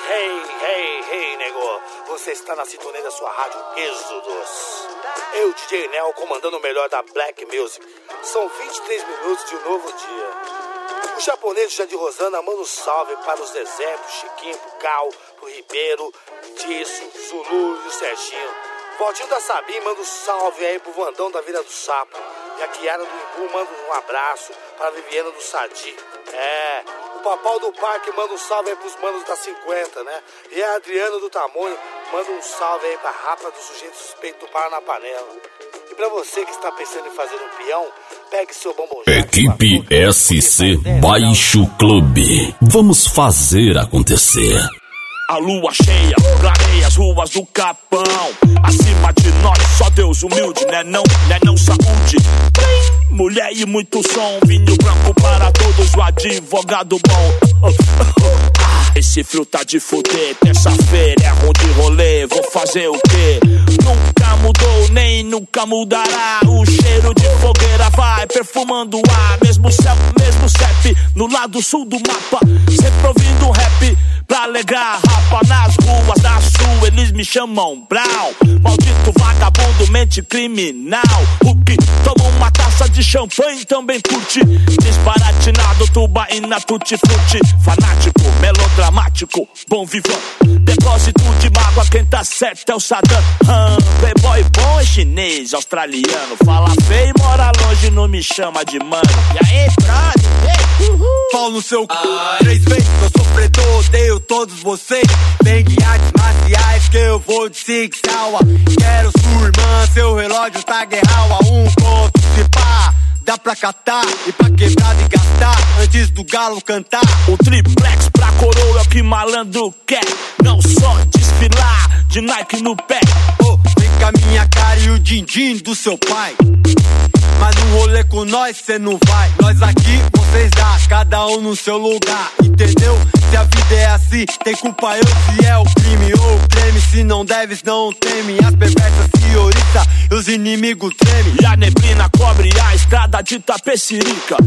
Hey, nego. Você está na sintonia da sua rádio Êxodos. Eu, DJ Nel, comandando o melhor da Black Music. São 23 minutos de um novo dia. O japonês Jandir Rosana manda um salve para os Zezé, pro Chiquinho, pro Cal, pro Ribeiro, Tício, Zulu e o Serginho. Valtinho da Sabim manda um salve aí pro Vandão da Vila do Sapo. E a Kiara do Imbu manda um abraço para a Viviana do Sadi. O Papau do Parque manda um salve aí pros manos da 50, né? E a Adriana do Tamonho manda um salve aí pra Rapa do Sujeito Suspeito do Para na Panela. E pra você que está pensando em fazer um peão, pegue seu bombom. Equipe SC Baixo Clube. Vamos fazer acontecer. A lua cheia, clareia as ruas do Capão. Acima de nós, só Deus humilde, né não saúde. Mulher e muito som, vinho branco para todos, o advogado bom. Esse frio tá de fuder, terça-feira é ruim de rolê, vou fazer o quê? Nunca mudou, nem nunca mudará. O cheiro de fogueira vai perfumando o ar. Mesmo céu, mesmo CEP, no lado sul do mapa. Sempre ouvindo rap pra alegrar rapa. Nas ruas da sul, eles me chamam Brown. Maldito vagabundo, mente criminal. O que toma uma taça de champanhe também curte. Disparatinado, tubaína, tutti-frutti. Fanático, melodramático, bom vivão. Depósito de mágoa, quem tá certo é o Saddam. Playboy bom é chinês, australiano. Fala feio e mora longe, não me chama de mano. E aí, brother? Pau no seu c... 3 vezes eu sou predor, odeio todos vocês. Vem de artes marciais que eu vou de Six Hour. Quero sua irmã, seu relógio tá guerral a um ponto. Se pá, dá pra catar e pra quebrar e gastar antes do galo cantar. O triplex pra coroa é o que malandro quer. Não só desfilar de Nike no pé. Vem com a minha cara e o din-din do seu pai. Mas no rolê com nós cê não vai. Nós aqui, vocês lá, cada um no seu lugar. Entendeu? Se a vida é assim, tem culpa eu se é o crime ou o creme. Se não deves, não teme. As perversas se oriçam e os inimigos tremem. E a neblina cobre a estrada de Tapecirica.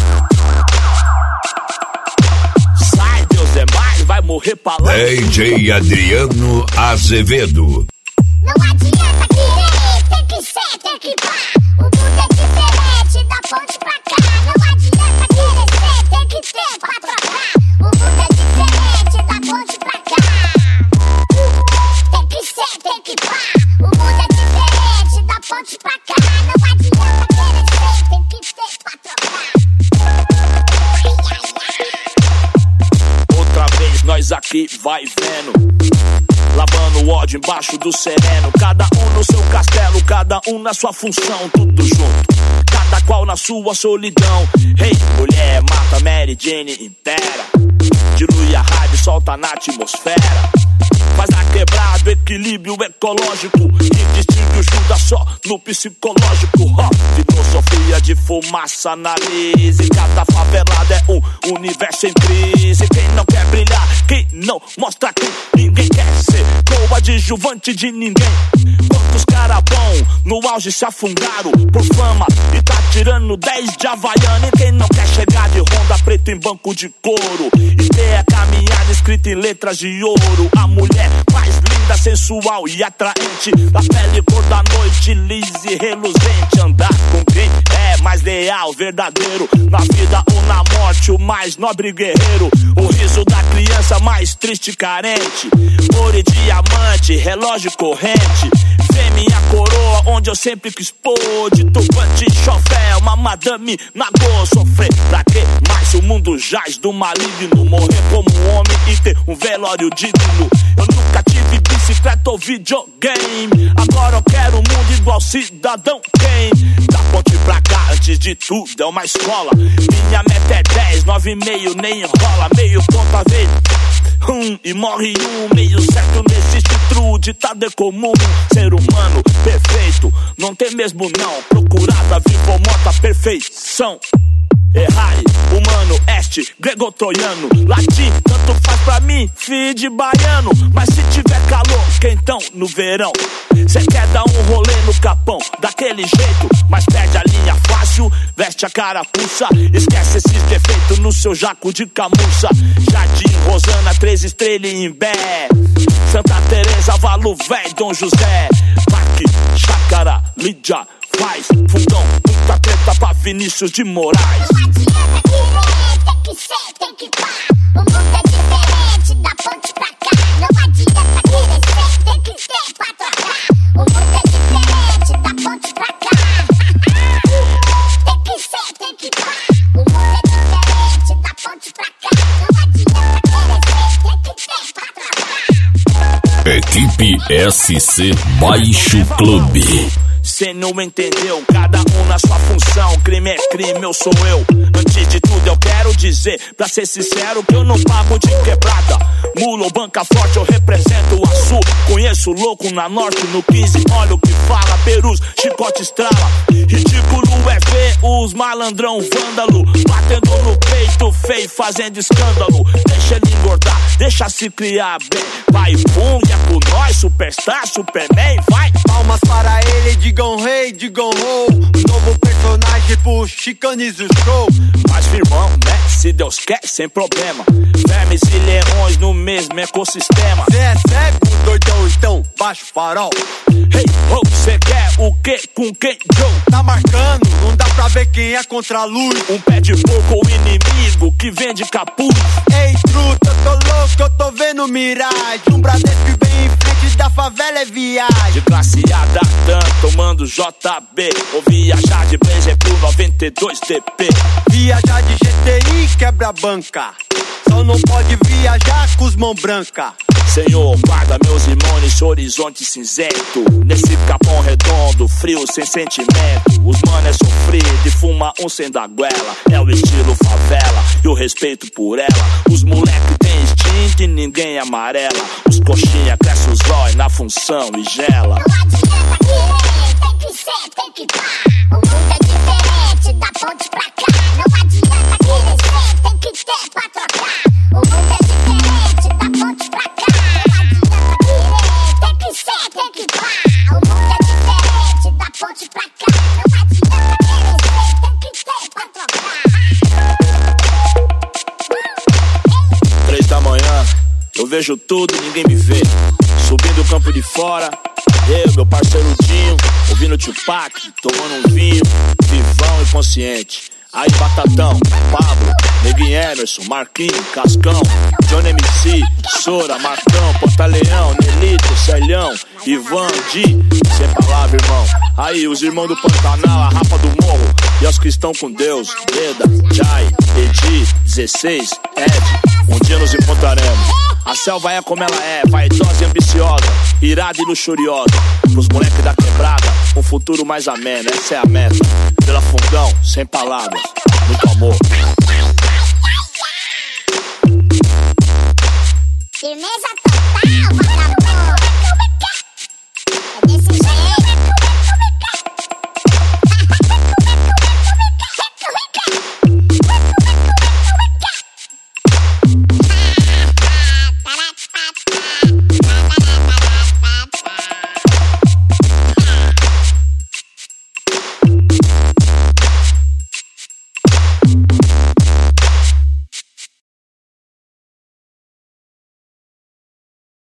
Sai, Deus é mais, vai morrer pra lá. DJ Adriano Azevedo. Não adianta querer, tem que ser, tem que pá. O mundo é diferente da ponte pra cá. Não adianta querer ser, tem que ter pra trocar. O mundo é diferente da ponte pra cá. Tem que ser, tem que pá. O mundo é diferente da ponte pra cá. Não adianta querer ser, tem que ter pra trocar. Outra vez nós aqui vai vendo. Lavando o ódio embaixo do sereno. Cada um no seu castelo, cada um na sua função. Tudo junto, cada qual na sua solidão. Hey, mulher, mata Mary Jane inteira. Dilui a raiva e solta na atmosfera. Faz a quebrada, equilíbrio ecológico. E distingue o Judas só no psicológico. Filosofia de fumaça na lise. Cada favelada é um universo em crise. Quem não quer brilhar, quem não mostra quem ninguém quer ser coadjuvante de ninguém. Quantos cara bom no auge se afundaram por fama e tá tirando 10 de Havaiana. E quem não quer chegar de Honda preto em banco de couro e ter a caminhada escrita em letras de ouro. A mulher mais linda, sensual e atraente, da pele cor da noite, lisa e reluzente. Andar com quem é mais leal, verdadeiro, na vida ou na morte, o mais nobre guerreiro. O riso da criança mais triste e carente. Ouro e diamante, relógio corrente. Vê minha coroa onde eu sempre quis pôr. De turbante, chofé, uma madame na goa. Sofrer pra quê? Mas o mundo jaz do maligno. Morrer como um homem e ter um velório digno. Eu nunca tive bicicleta ou videogame. Agora eu quero um mundo igual Cidadão Kane. Da ponte pra cá, antes de tudo, é uma escola. Minha meta é 10, 9,5, nem enrola. Meio ponto a vez, e morre um. Meio certo não existe true, ditado é comum. Ser humano perfeito, não tem mesmo não. Procurada, vivo ou morta, perfeição. Errai, humano, este, grego-troiano. Latim, tanto faz pra mim, filho de baiano. Mas se tiver calor, quentão no verão, cê quer dar um rolê no capão, daquele jeito, mas perde a linha fácil, veste a carapuça. Esquece esses defeitos no seu jaco de camuça. Jardim Rosana, 3 estrelas em Imbé, Santa Teresa, Valo Véi, Dom José, Parque, Chácara, Lídia, faz fundão, muita treta pra Vinícius de Moraes. Não adianta querer, tem que ser, tem que pá. O mundo é diferente da ponte pra cá. Não adianta querer ser, tem que ter pra trocar. O mundo é diferente da ponte pra cá. Tem que ser, tem que pá. O mundo é diferente da ponte pra cá. Não adianta querer ser, tem que ter pra trocar. Equipe SC Baixo Clube. Cê não entendeu, cada um na sua função. Crime é crime, eu sou eu. Antes de tudo eu quero dizer, pra ser sincero, que eu não pago de quebrada. Mula ou banca forte, eu represento o Açu. Conheço louco na norte, no 15, olha o que fala. Perus, chicote estrala. Ridículo é ver os malandrão vândalo batendo no peito feio, fazendo escândalo. Deixa ele engordar, deixa se criar bem. Vai, pum, e é com nós, superstar, superman, vai. Palmas para ele, digam rei, digam ho. Novo personagem pro Chicanize o show. Mas firmão, né? Se Deus quer, sem problema. Vermes e leões no mesmo ecossistema. Cê é cego, doidão, então baixa o farol. Hey, ho, cê quer o quê? Com quem, Joe? Tá marcando, não dá pra ver quem é contra a luz. Um pé de porco ou inimigo que vende capuz. Ei, truta, eu tô louco, eu tô vendo miragem. Um Bradesco bem em frente da favela é viagem. De classe A da TAM, tomando JB. Ou viajar de Blazer pro 92 DP. Viajar de GTI quebra a banca. Só não pode viajar com os mãos brancas. Senhor, guarda meus irmãos nesse horizonte cinzento. Nesse capão redondo, frio, sem sentimento. Os mano é sofrido e fuma um sem da goela. É o estilo favela e o respeito por ela. Os moleque tem instinto e ninguém amarela. Os coxinha cresce os olhos na função e gela. Não adianta querer, tem que ser, tem que pá. O mundo é diferente da ponte pra cá. Não adianta querer ser, tem que ter pra trocar. O mundo é diferente da ponte pra cá. Não adianta querer, tem que ser, tem que pá. O mundo é diferente da ponte pra cá. Não adianta querer ser, tem que ter pra trocar. 3 da manhã, eu vejo tudo, ninguém me vê. Subindo o campo de fora, eu, meu parceiro Dinho, ouvindo Tupac, tomando um vinho, vivão e consciente. Aí Batatão, Pablo, Neguinho Emerson, Marquinhos, Cascão, Johnny MC, Sora, Marcão, Pantaleão, Nelito, Celhão, Ivan, Di, sem palavra, irmão. Aí os irmãos do Pantanal, a Rapa do Morro, e os que estão com Deus, Leda, Jai, Edi, 16, Ed, um dia nos encontraremos. A selva é como ela é, vaidosa e ambiciosa, irada e luxuriosa. Pros moleques da quebrada, um futuro mais ameno, essa é a meta. Pela Fundão, sem palavras, muito amor. Firmeza total.